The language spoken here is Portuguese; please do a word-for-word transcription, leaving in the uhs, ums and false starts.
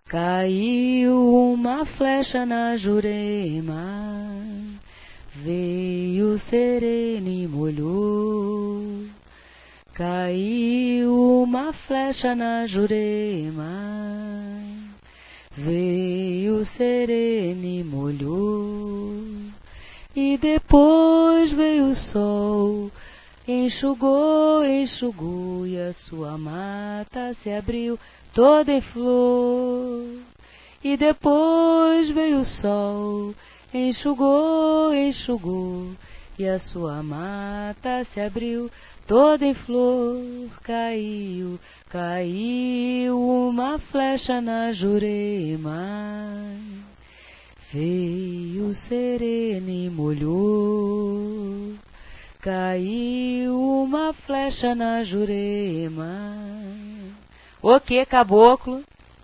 Caiu uma flecha na Jurema, veio sereno e molhou. Caiu uma flecha na Jurema, veio sereno e molhou. E depois veio o sol, enxugou, enxugou, e a sua mata se abriu toda em flor. E depois veio o sol, enxugou, enxugou, e a sua mata se abriu toda em flor. Caiu, caiu uma flecha na Jurema, veio sereno e molhou. Caiu uma flecha na Jurema. O que, caboclo?